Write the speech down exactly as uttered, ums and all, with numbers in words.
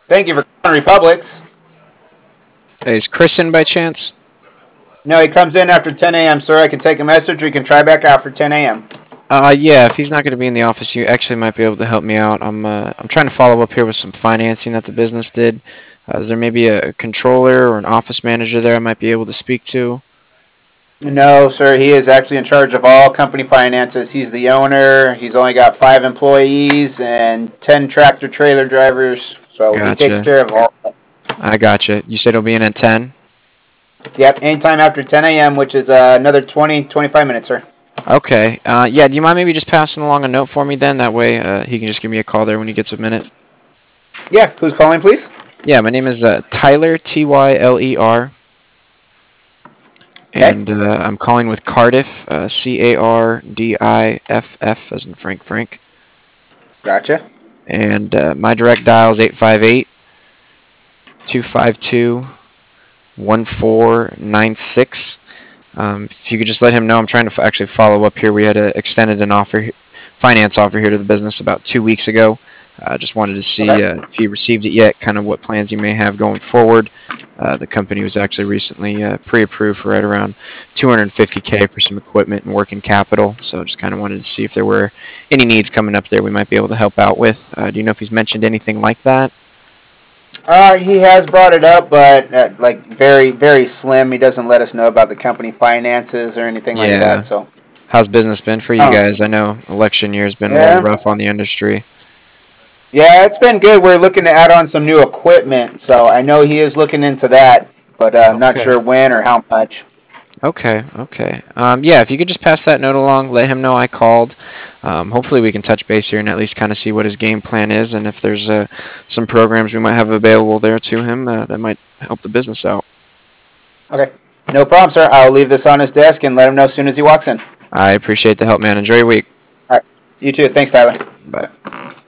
Thank you for calling Republics. Hey, is Chris in by chance? No, he comes in after ten a m, sir. I can take a message or you can try back after ten a m. Uh, yeah, if he's not going to be in the office, you actually might be able to help me out. I'm, uh, I'm trying to follow up here with some financing that the business did. Uh, is there maybe a controller or an office manager there I might be able to speak to? No, sir. He is actually in charge of all company finances. He's the owner. He's only got five employees and ten tractor trailer drivers. So he takes Gotcha. care of all. I gotcha. You said he'll be in at ten? Yep, anytime after ten a m, which is uh, another twenty, twenty-five minutes, sir. Okay. Uh, yeah, do you mind maybe just passing along a note for me then? That way uh, he can just give me a call there when he gets a minute. Yeah, who's calling, please? Yeah, my name is uh, Tyler, T Y L E R. Okay, And uh, I'm calling with Cardiff, uh, C A R D I F F, as in Frank Frank. gotcha. And uh, my direct dial is eight five eight, two five two, one four nine six. Um, if you could just let him know, I'm trying to f- actually follow up here. We had uh, extended an offer, finance offer here to the business about two weeks ago. I uh, just wanted to see Okay. uh, if he received it yet, kind of what plans you may have going forward. Uh, the company was actually recently uh, pre-approved for right around two hundred fifty K for some equipment and working capital. So just kind of wanted to see if there were any needs coming up there we might be able to help out with. Uh, do you know if he's mentioned anything like that? Uh, he has brought it up, but uh, like very, very slim. He doesn't let us know about the company finances or anything like that. Yeah. So, How's business been for you oh, guys? I know election year has been a little yeah, rough on the industry. yeah, it's been good. We're looking to add on some new equipment, so I know he is looking into that, but uh, I'm not Okay. sure when or how much. Okay, okay. Um, yeah, if you could just pass that note along, let him know I called. Um, hopefully we can touch base here and at least kind of see what his game plan is, and if there's uh, some programs we might have available there to him uh, that might help the business out. Okay, no problem, sir. I'll leave this on his desk and let him know as soon as he walks in. I appreciate the help, man. Enjoy your week. All right, you too. Thanks, Tyler. Bye.